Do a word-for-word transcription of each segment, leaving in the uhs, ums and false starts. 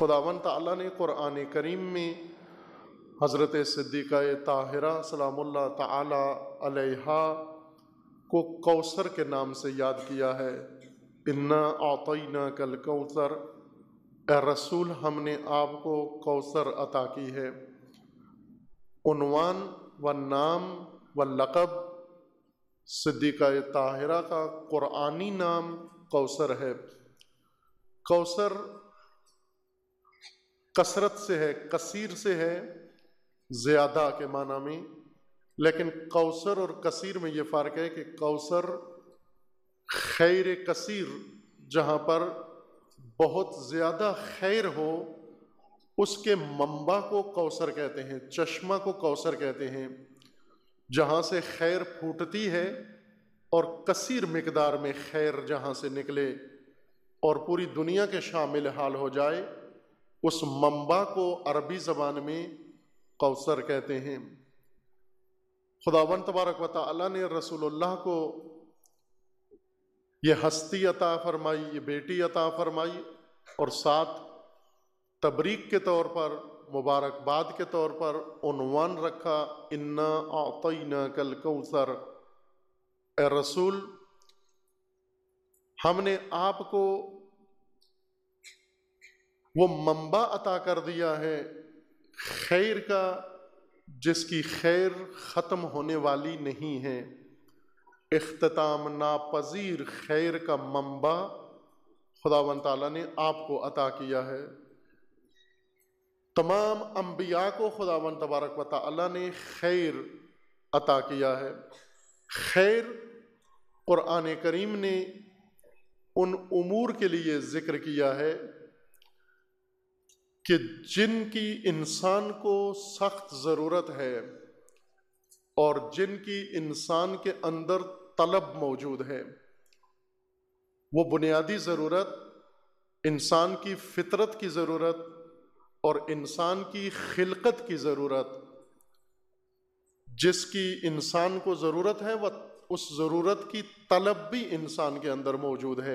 خداوند تعالیٰ نے قرآن کریم میں حضرت صدیقہ طاہرہ سلام اللہ تعالیٰ علیہا کو کوثر کے نام سے یاد کیا ہے۔ انا اعطیناک الکوثر، اے رسول ہم نے آپ کو کوثر عطا کی ہے۔ عنوان و نام و لقب صدیقہ طاہرہ کا قرآنی نام کوثر ہے۔ کوثر کثرت سے ہے، کثیر سے ہے، زیادہ کے معنی میں، لیکن کوثر اور کثیر میں یہ فرق ہے کہ کوثر خیر کثیر، جہاں پر بہت زیادہ خیر ہو اس کے منبع کو کوثر کہتے ہیں، چشمہ کو کوثر کہتے ہیں، جہاں سے خیر پھوٹتی ہے اور کثیر مقدار میں خیر جہاں سے نکلے اور پوری دنیا کے شامل حال ہو جائے، اس منبع کو عربی زبان میں کوثر کہتے ہیں۔ خداوند تبارک و تعالی نے رسول اللہ کو یہ ہستی عطا فرمائی، یہ بیٹی عطا فرمائی، اور ساتھ تبریک کے طور پر، مبارکباد کے طور پر عنوان رکھا، انا اعطیناک الکوثر، اے رسول ہم نے آپ کو وہ منبع عطا کر دیا ہے خیر کا جس کی خیر ختم ہونے والی نہیں ہے، اختتام ناپذیر خیر کا منبع خداوند تعالیٰ نے آپ کو عطا کیا ہے۔ تمام انبیاء کو خداوند تبارک و تعالیٰ نے خیر عطا کیا ہے۔ خیر قرآن کریم نے ان امور کے لیے ذکر کیا ہے کہ جن کی انسان کو سخت ضرورت ہے اور جن کی انسان کے اندر طلب موجود ہے۔ وہ بنیادی ضرورت، انسان کی فطرت کی ضرورت اور انسان کی خلقت کی ضرورت، جس کی انسان کو ضرورت ہے وہ اس ضرورت کی طلب بھی انسان کے اندر موجود ہے،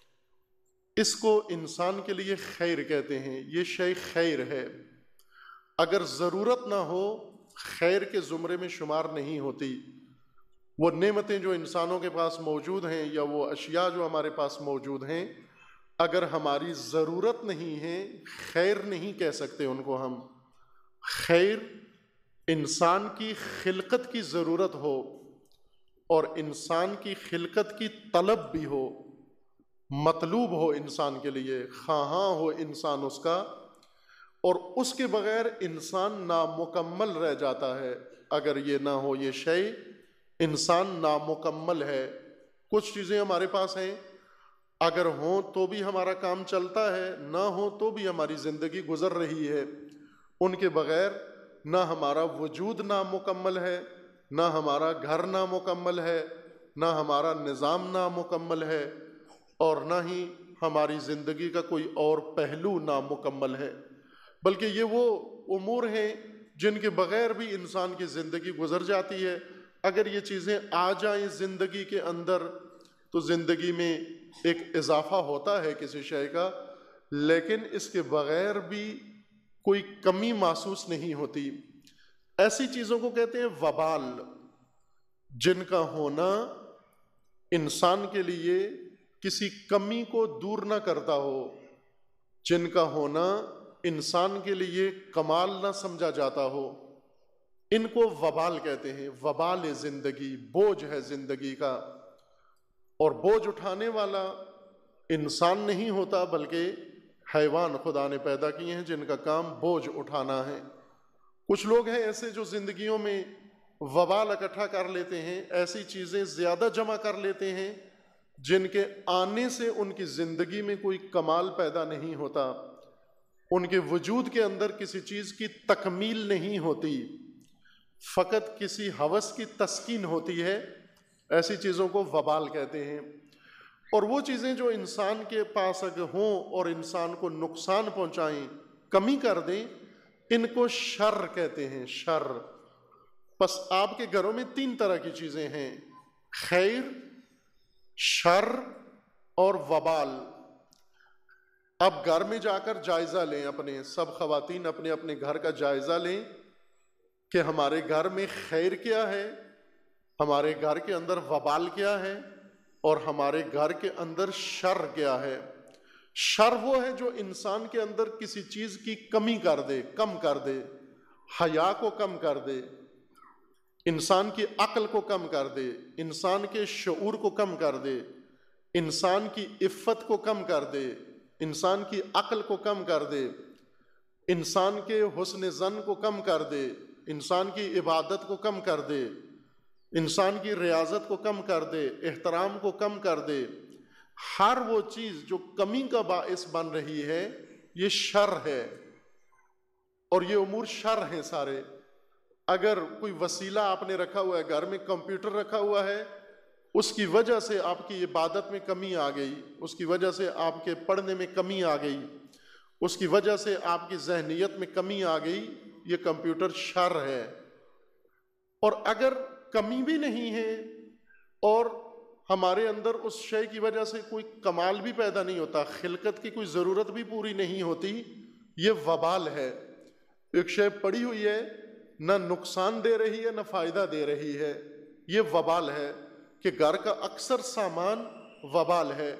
اس کو انسان کے لیے خیر کہتے ہیں۔ یہ شے خیر ہے، اگر ضرورت نہ ہو خیر کے زمرے میں شمار نہیں ہوتی۔ وہ نعمتیں جو انسانوں کے پاس موجود ہیں یا وہ اشیاء جو ہمارے پاس موجود ہیں، اگر ہماری ضرورت نہیں ہے خیر نہیں کہہ سکتے ان کو ہم۔ خیر انسان کی خلقت کی ضرورت ہو اور انسان کی خلقت کی طلب بھی ہو، مطلوب ہو انسان کے لیے، خواہاں ہو انسان اس کا، اور اس کے بغیر انسان نامکمل رہ جاتا ہے۔ اگر یہ نہ ہو یہ شے، انسان نامکمل ہے۔ کچھ چیزیں ہمارے پاس ہیں، اگر ہوں تو بھی ہمارا کام چلتا ہے، نہ ہو تو بھی ہماری زندگی گزر رہی ہے۔ ان کے بغیر نہ ہمارا وجود نامکمل ہے، نہ ہمارا گھر نامکمل ہے، نہ ہمارا نظام نامکمل ہے، اور نہ ہی ہماری زندگی کا کوئی اور پہلو نامکمل ہے۔ بلکہ یہ وہ امور ہیں جن کے بغیر بھی انسان کی زندگی گزر جاتی ہے۔ اگر یہ چیزیں آ جائیں زندگی کے اندر تو زندگی میں ایک اضافہ ہوتا ہے کسی شے کا، لیکن اس کے بغیر بھی کوئی کمی محسوس نہیں ہوتی۔ ایسی چیزوں کو کہتے ہیں وبال، جن کا ہونا انسان کے لیے کسی کمی کو دور نہ کرتا ہو، جن کا ہونا انسان کے لیے کمال نہ سمجھا جاتا ہو، ان کو وبال کہتے ہیں۔ وبال زندگی، بوجھ ہے زندگی کا، اور بوجھ اٹھانے والا انسان نہیں ہوتا بلکہ حیوان خدا نے پیدا کیے ہیں جن کا کام بوجھ اٹھانا ہے۔ کچھ لوگ ہیں ایسے جو زندگیوں میں وبال اکٹھا کر لیتے ہیں، ایسی چیزیں زیادہ جمع کر لیتے ہیں جن کے آنے سے ان کی زندگی میں کوئی کمال پیدا نہیں ہوتا، ان کے وجود کے اندر کسی چیز کی تکمیل نہیں ہوتی، فقط کسی ہوس کی تسکین ہوتی ہے۔ ایسی چیزوں کو وبال کہتے ہیں۔ اور وہ چیزیں جو انسان کے پاس اگر ہوں اور انسان کو نقصان پہنچائیں، کمی کر دیں، ان کو شر کہتے ہیں، شر۔ بس آپ کے گھروں میں تین طرح کی چیزیں ہیں، خیر، شر اور وبال۔ اب گھر میں جا کر جائزہ لیں، اپنے سب خواتین اپنے اپنے گھر کا جائزہ لیں کہ ہمارے گھر میں خیر کیا ہے، ہمارے گھر کے اندر وبال کیا ہے، اور ہمارے گھر کے اندر شر کیا ہے۔ شر وہ ہے جو انسان کے اندر کسی چیز کی کمی کر دے، کم کر دے، حیا کو کم کر دے، انسان کی عقل کو کم کر دے، انسان کے شعور کو کم کر دے، انسان کی عفت کو کم کر دے، انسان کی عقل کو کم کر دے، انسان کے حسن ظن کو کم کر دے، انسان کی عبادت کو کم کر دے، انسان کی ریاضت کو کم کر دے، احترام کو کم کر دے۔ ہر وہ چیز جو کمی کا باعث بن رہی ہے یہ شر ہے، اور یہ امور شر ہیں سارے۔ اگر کوئی وسیلہ آپ نے رکھا ہوا ہے، گھر میں کمپیوٹر رکھا ہوا ہے، اس کی وجہ سے آپ کی عبادت میں کمی آ گئی، اس کی وجہ سے آپ کے پڑھنے میں کمی آ گئی، اس کی وجہ سے آپ کی ذہنیت میں کمی آ گئی، یہ کمپیوٹر شر ہے۔ اور اگر کمی بھی نہیں ہے اور ہمارے اندر اس شے کی وجہ سے کوئی کمال بھی پیدا نہیں ہوتا، خلقت کی کوئی ضرورت بھی پوری نہیں ہوتی، یہ وبال ہے۔ ایک شے پڑی ہوئی ہے، نہ نقصان دے رہی ہے نہ فائدہ دے رہی ہے، یہ وبال ہے کہ گھر کا اکثر سامان وبال ہے،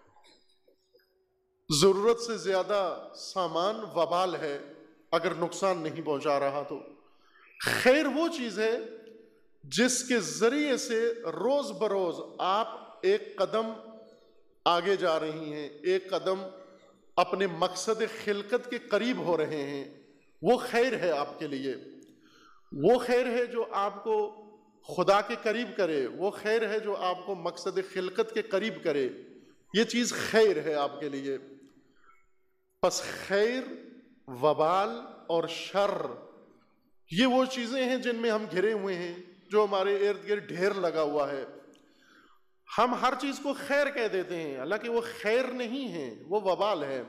ضرورت سے زیادہ سامان وبال ہے اگر نقصان نہیں پہنچا رہا تو۔ خیر وہ چیز ہے جس کے ذریعے سے روز بروز آپ ایک قدم آگے جا رہی ہیں، ایک قدم اپنے مقصد خلقت کے قریب ہو رہے ہیں، وہ خیر ہے آپ کے لیے۔ وہ خیر ہے جو آپ کو خدا کے قریب کرے، وہ خیر ہے جو آپ کو مقصد خلقت کے قریب کرے، یہ چیز خیر ہے آپ کے لیے۔ پس خیر، وبال اور شر یہ وہ چیزیں ہیں جن میں ہم گھرے ہوئے ہیں، جو ہمارے ارد گرد ڈھیر لگا ہوا ہے۔ ہم ہر چیز کو خیر کہہ دیتے ہیں، حالانکہ وہ خیر نہیں ہے، وہ وبال ہے۔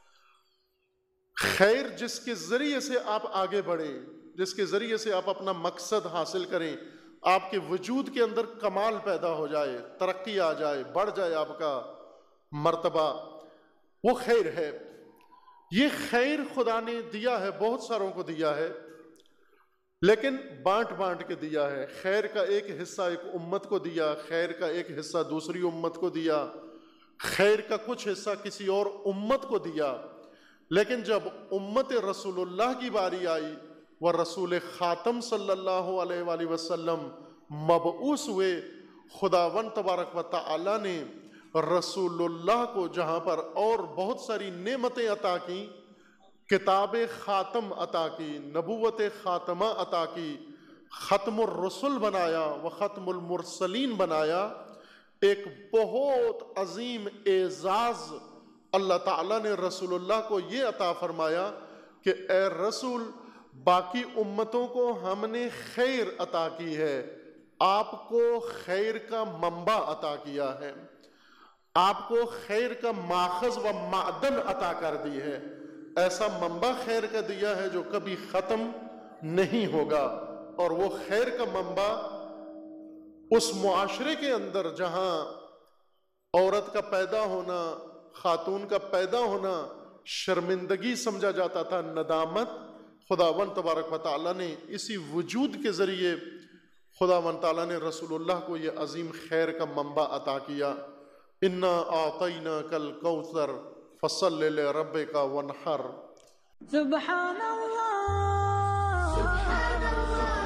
خیر جس کے ذریعے سے آپ آگے بڑھیں، جس کے ذریعے سے آپ اپنا مقصد حاصل کریں، آپ کے وجود کے اندر کمال پیدا ہو جائے، ترقی آ جائے، بڑھ جائے آپ کا مرتبہ، وہ خیر ہے۔ یہ خیر خدا نے دیا ہے، بہت ساروں کو دیا ہے، لیکن بانٹ بانٹ کے دیا ہے۔ خیر کا ایک حصہ ایک امت کو دیا، خیر کا ایک حصہ دوسری امت کو دیا، خیر کا کچھ حصہ کسی اور امت کو دیا۔ لیکن جب امت رسول اللہ کی باری آئی، وہ رسول خاتم صلی اللہ علیہ وآلہ وسلم مبعوث ہوئے، خداوند تبارک و تعالی نے رسول اللہ کو جہاں پر اور بہت ساری نعمتیں عطا کی، کتاب خاتم عطا کی، نبوت خاتمہ عطا کی، ختم الرسل بنایا و ختم المرسلین بنایا، ایک بہت عظیم اعزاز اللہ تعالیٰ نے رسول اللہ کو یہ عطا فرمایا کہ اے رسول، باقی امتوں کو ہم نے خیر عطا کی ہے، آپ کو خیر کا منبع عطا کیا ہے، آپ کو خیر کا ماخذ و معدن عطا کر دی ہے، ایسا منبع خیر کا دیا ہے جو کبھی ختم نہیں ہوگا۔ اور وہ خیر کا منبع اس معاشرے کے اندر جہاں عورت کا پیدا ہونا، خاتون کا پیدا ہونا شرمندگی سمجھا جاتا تھا، ندامت، خداوند تبارک و تعالیٰ نے اسی وجود کے ذریعے خداوند تعالیٰ نے رسول اللہ کو یہ عظیم خیر کا منبع عطا کیا۔ انا اعطیناک الکوثر فصل لربک وانحر۔ سبحان اللہ، سبحان اللہ۔